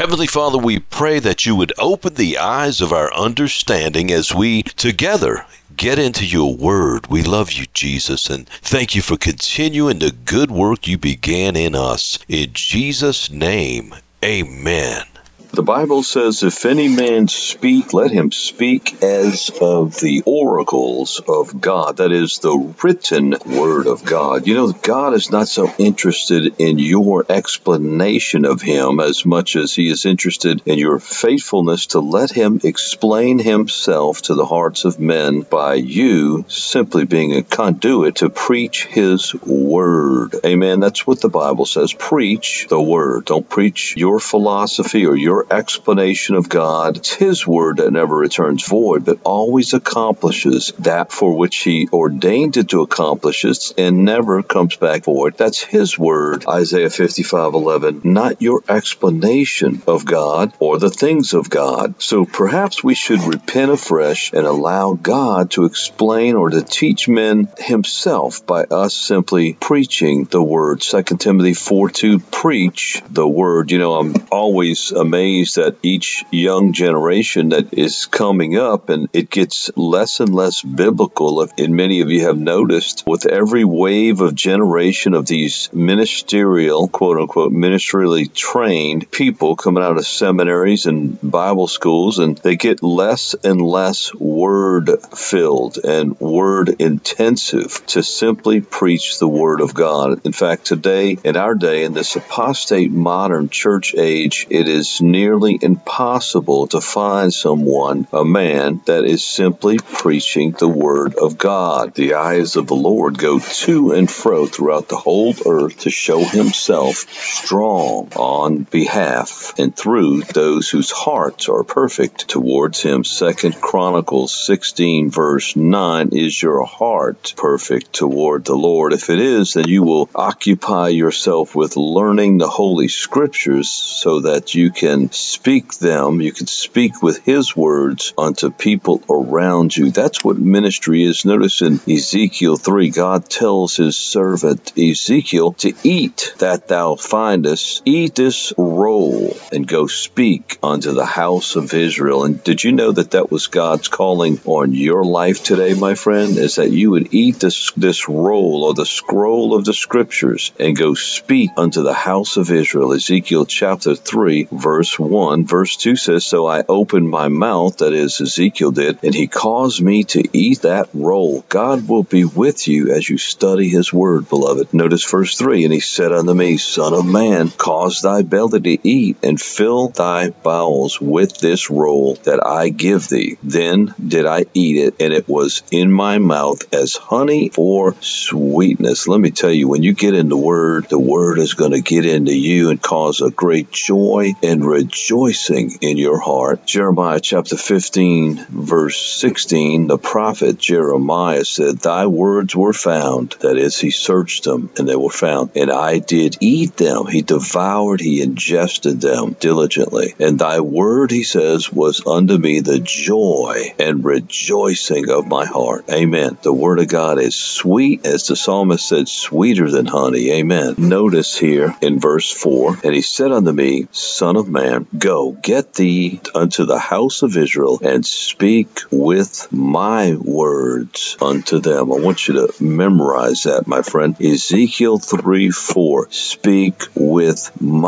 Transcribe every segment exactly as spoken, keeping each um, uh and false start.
Heavenly Father, we pray that you would open the eyes of our understanding as we together get into your word. We love you, Jesus, and thank you for continuing the good work you began in us. In Jesus' name, amen. The Bible says, if any man speak, let him speak as of the oracles of God. That is the written word of God. You know, God is not so interested in your explanation of him as much as he is interested in your faithfulness to let him explain himself to the hearts of men by you simply being a conduit to preach his word. Amen. That's what the Bible says. Preach the word. Don't preach your philosophy or your explanation of God. It's his word that never returns void, but always accomplishes that for which he ordained it to accomplish it and never comes back void. That's his word, Isaiah fifty-five eleven, not your explanation of God or the things of God. So perhaps we should repent afresh and allow God to explain or to teach men himself by us simply preaching the word. Second Timothy four two, preach the word. You know, I'm always amazed that each young generation that is coming up, and it gets less and less biblical. And many of you have noticed with every wave of generation of these ministerial, quote unquote, ministerially trained people coming out of seminaries and Bible schools, and they get less and less word filled and word intensive to simply preach the word of God. In fact, today, in our day, in this apostate modern church age, it is nearly impossible to find someone, a man, that is simply preaching the word of God. The eyes of the Lord go to and fro throughout the whole earth to show himself strong on behalf and through those whose hearts are perfect towards him. Second Chronicles sixteen verse nine, is your heart perfect toward the Lord? If it is, then you will occupy yourself with learning the Holy Scriptures so that you can speak them, you can speak with his words unto people around you. That's what ministry is. Notice in Ezekiel three, God tells his servant Ezekiel to eat that thou findest, eat this roll and go speak unto the house of Israel. And did you know that that was God's calling on your life today, my friend, is that you would eat this, this roll or the scroll of the scriptures and go speak unto the house of Israel. Ezekiel chapter three, verse one. Verse two says, so I opened my mouth, that is, Ezekiel did, and he caused me to eat that roll. God will be with you as you study his word, beloved. Notice verse three, and he said unto me, Son of man, cause thy belly to eat, and fill thy bowels with this roll that I give thee. Then did I eat it, and it was in my mouth as honey for sweetness. Let me tell you, when you get in the word, the word is going to get into you and cause a great joy and rejoicing in your heart. Jeremiah chapter fifteen, verse sixteen, the prophet Jeremiah said, thy words were found. That is, he searched them, and they were found. And I did eat them. He devoured, he ingested them diligently. And thy word, he says, was unto me the joy and rejoicing of my heart. Amen. The word of God is sweet, as the psalmist said, sweeter than honey. Amen. Notice here in verse four, and he said unto me, Son of man, go, get thee unto the house of Israel, and speak with my words unto them. I want you to memorize that, my friend. Ezekiel three four, speak with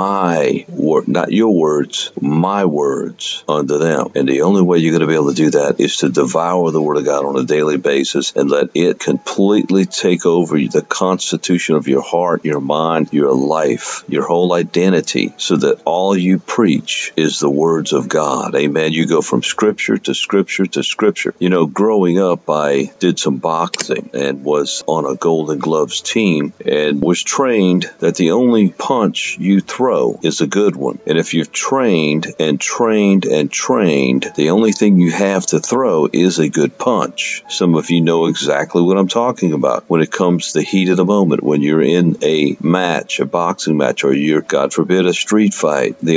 my word, not your words, my words unto them. And the only way you're going to be able to do that is to devour the word of God on a daily basis and let it completely take over the constitution of your heart, your mind, your life, your whole identity, so that all you preach is the words of God. Amen. You go from scripture to scripture to scripture. You know, growing up, I did some boxing and was on a Golden Gloves team and was trained that the only punch you throw is a good one. And if you've trained and trained and trained, the only thing you have to throw is a good punch. Some of you know exactly what I'm talking about when it comes to the heat of the moment, when you're in a match, a boxing match, or you're, God forbid, a street fight. The only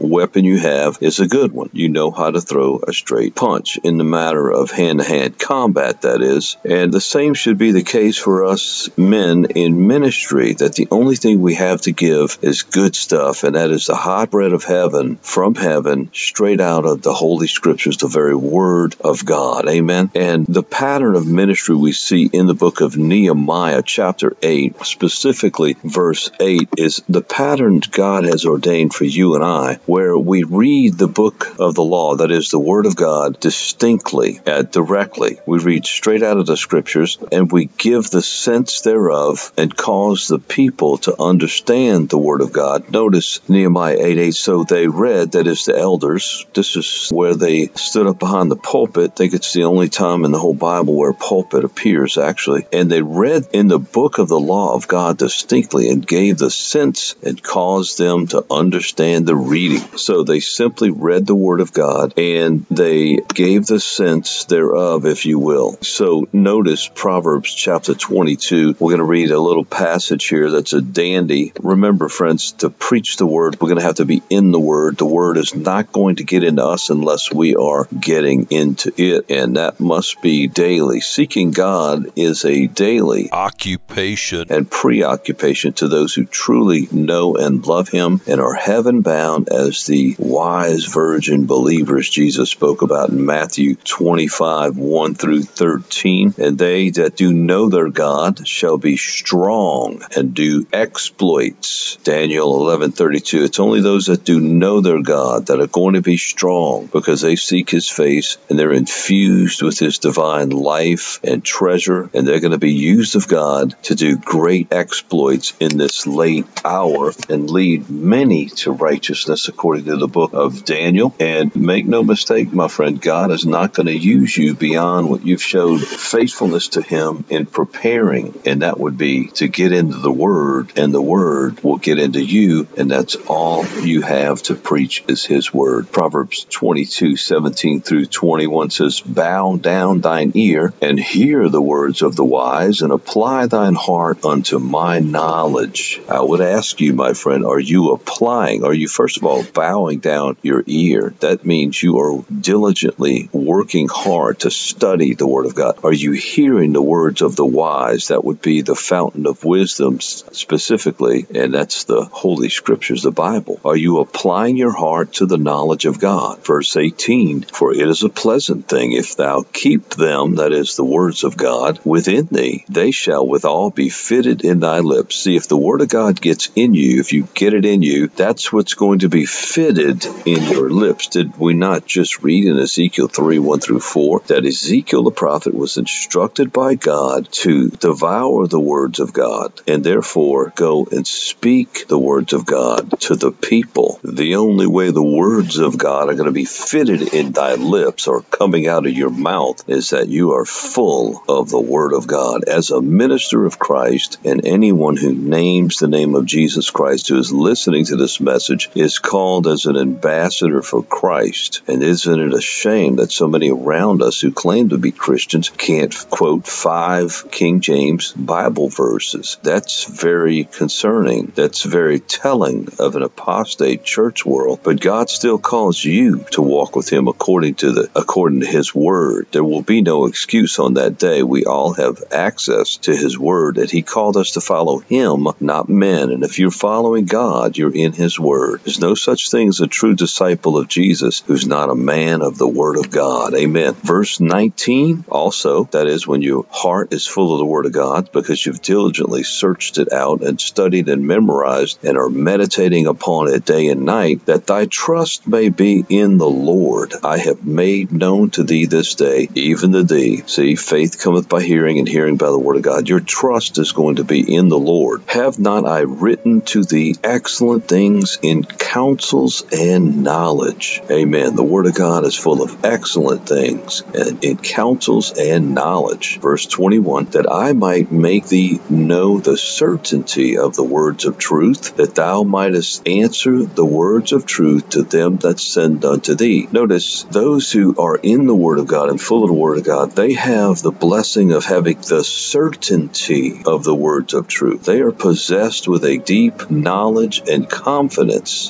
weapon you have is a good one. You know how to throw a straight punch in the matter of hand-to-hand combat, that is. And the same should be the case for us men in ministry, that the only thing we have to give is good stuff, and that is the hot bread of heaven, from heaven, straight out of the Holy Scriptures, the very Word of God. Amen. And the pattern of ministry we see in the book of Nehemiah, chapter eight, specifically verse eight, is the pattern God has ordained for you and I, where we read the book of the law, that is the Word of God, distinctly, uh, directly. We read straight out of the Scriptures, and we give the sense thereof and cause the people to understand the Word of God. Notice Nehemiah eight eight, so they read, that is the elders. This is where they stood up behind the pulpit. I think it's the only time in the whole Bible where pulpit appears, actually. And they read in the book of the law of God distinctly and gave the sense and caused them to understand the reading. So they simply read the Word of God and they gave the sense thereof, if you will. So notice Proverbs chapter twenty-two. We're going to read a little passage here that's a dandy. Remember, friends, to preach the Word, we're going to have to be in the Word. The Word is not going to get into us unless we are getting into it, and that must be daily. Seeking God is a daily occupation and preoccupation to those who truly know and love Him and are heaven-bound as the wise virgin believers Jesus spoke about in Matthew twenty-five, one through thirteen. And they that do know their God shall be strong and do exploits. Daniel eleven thirty-two. It's only those that do know their God that are going to be strong because they seek His face and they're infused with His divine life and treasure, and they're going to be used of God to do great exploits in this late hour and lead many to righteousness according to the book of Daniel. And make no mistake, my friend, God is not going to use you beyond what you've showed faithfulness to Him in preparing, and that would be to get into the Word, and the Word will get into you, and that's all you have to preach is His Word. Proverbs twenty-two, seventeen through twenty-one says, bow down thine ear and hear the words of the wise, and apply thine heart unto my knowledge. I would ask you, my friend, are you applying? Are you, first of all, bowing down your ear? That means you are diligently working hard to study the Word of God. Are you hearing the words of the wise? That would be the fountain of wisdom specifically, and that's the Holy Scriptures, the Bible. Are you applying your heart to the knowledge of God? Verse eighteen, for it is a pleasant thing if thou keep them, that is the words of God, within thee. They shall withal be fitted in thy lips. See, if the Word of God gets in you, if you get it in you, that's what's going to be fitted in your lips. Did we not just read in Ezekiel three, one through four, that Ezekiel the prophet was instructed by God to devour the words of God, and therefore go and speak the words of God to the people? The only way the words of God are going to be fitted in thy lips or coming out of your mouth is that you are full of the Word of God. As a minister of Christ, and anyone who names the name of Jesus Christ who is listening to this message is called as an ambassador for Christ. And isn't it a shame that so many around us who claim to be Christians can't quote five King James Bible verses? That's very concerning. That's very telling of an apostate church world. But God still calls you to walk with Him according to the according to His Word. There will be no excuse on that day. We all have access to His Word, and He called us to follow Him, not men. And if you're following God, you're in His Word. There's no such thing as a true disciple of Jesus who's not a man of the Word of God. Amen. Verse nineteen, also, that is when your heart is full of the Word of God because you've diligently searched it out and studied and memorized and are meditating upon it day and night, that thy trust may be in the Lord. I have made known to thee this day, even to thee. See, faith cometh by hearing, and hearing by the Word of God. Your trust is going to be in the Lord. Have not I written to thee excellent things in counsels and knowledge? Amen. The Word of God is full of excellent things and in counsels and knowledge. Verse twenty-one, that I might make thee know the certainty of the words of truth, that thou mightest answer the words of truth to them that send unto thee. Notice, those who are in the Word of God and full of the Word of God, they have the blessing of having the certainty of the words of truth. They are possessed with a deep knowledge and confidence and understanding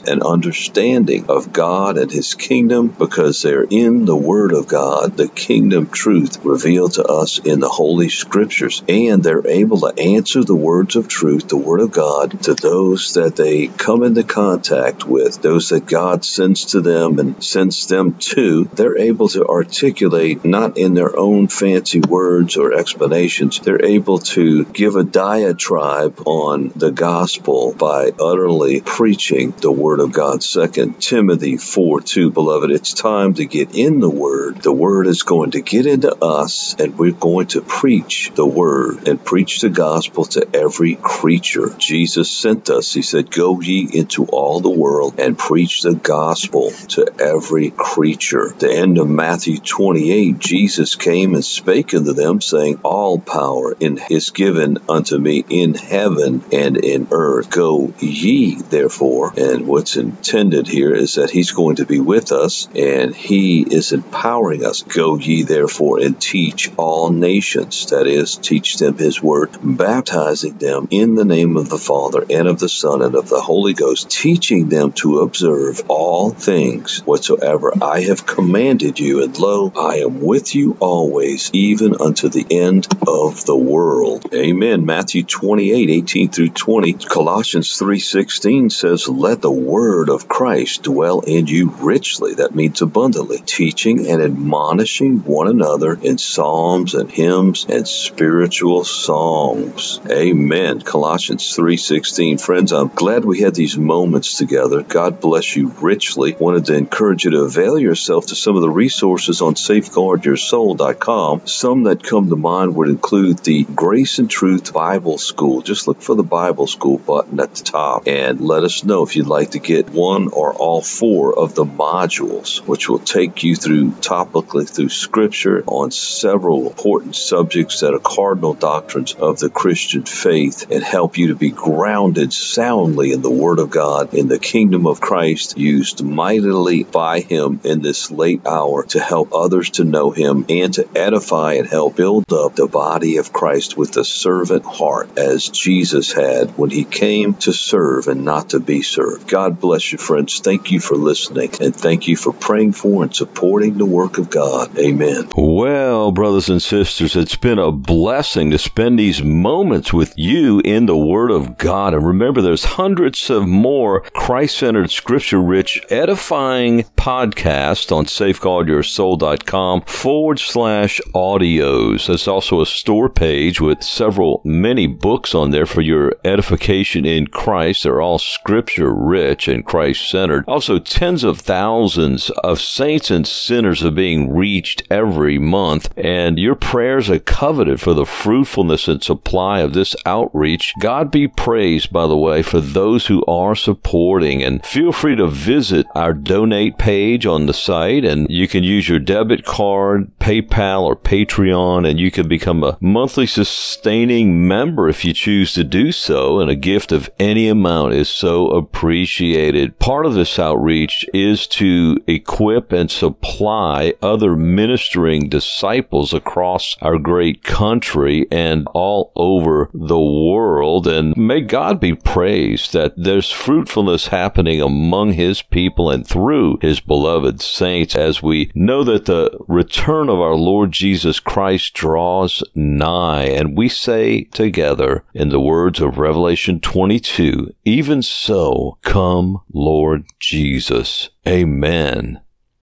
understanding of God and His kingdom because they're in the Word of God, the kingdom truth revealed to us in the Holy Scriptures. And they're able to answer the words of truth, the Word of God, to those that they come into contact with, those that God sends to them and sends them to. They're able to articulate, not in their own fancy words or explanations, they're able to give a diatribe on the gospel by utterly preaching the Word of God. Second Timothy four two, beloved, it's time to get in the Word. The Word is going to get into us, and we're going to preach the Word and preach the gospel to every creature. Jesus sent us. He said, go ye into all the world and preach the gospel to every creature. The end of Matthew twenty-eight, Jesus came and spake unto them, saying, all power in, is given unto me in heaven and in earth. Go ye, therefore. And what's intended here is that He's going to be with us, and He is empowering us. Go ye, therefore, and teach all nations. That is, teach them His word, baptizing them in the name of the Father and of the Son and of the Holy Ghost, teaching them to observe all things whatsoever I have commanded you. And lo, I am with you always, even unto the end of the world. Amen. Matthew twenty-eight, eighteen through twenty. Colossians three sixteen says, let the word of Christ dwell in you richly. That means abundantly. Teaching and admonishing one another in psalms and hymns and spiritual songs. Amen. Colossians three sixteen. Friends, I'm glad we had these moments together. God bless you richly. Wanted to encourage you to avail yourself to some of the resources on safeguard your soul dot com. Some that come to mind would include the Grace and Truth Bible School. Just look for the Bible School button at the top and let us know if you'd like to get one or all four of the modules, which will take you through topically through Scripture on several important subjects that are cardinal doctrines of the Christian faith and help you to be grounded soundly in the Word of God, in the kingdom of Christ, used mightily by Him in this late hour to help others to know Him and to edify and help build up the body of Christ with the servant heart as Jesus had when He came to serve and not to be served. God bless you, friends. Thank you for listening, and thank you for praying for and supporting the work of God. Amen. Well, brothers and sisters, it's been a blessing to spend these moments with you in the Word of God. And remember, there's hundreds of more Christ-centered, Scripture-rich, edifying podcasts on safeguard your soul dot com forward slash audios. There's also a store page with several, many books on there for your edification in Christ. They're all Scripture-rich and Christ-centered. Also, tens of thousands of saints and sinners are being reached every month, and your prayers are coveted for the fruitfulness and supply of this outreach. God be praised, by the way, for those who are supporting, and feel free to visit our donate page on the site, and you can use your debit card, PayPal, or Patreon, and you can become a monthly sustaining member if you choose to do so, and a gift of any amount is so appreciated. Part of this outreach is to equip and supply other ministering disciples across our great country and all over the world, and may God be praised that there's fruitfulness happening among His people and through His beloved saints, as we know that the return of our Lord Jesus Christ draws nigh. And we say together, in the words of Revelation twenty-two, even so, come, Lord Jesus. Amen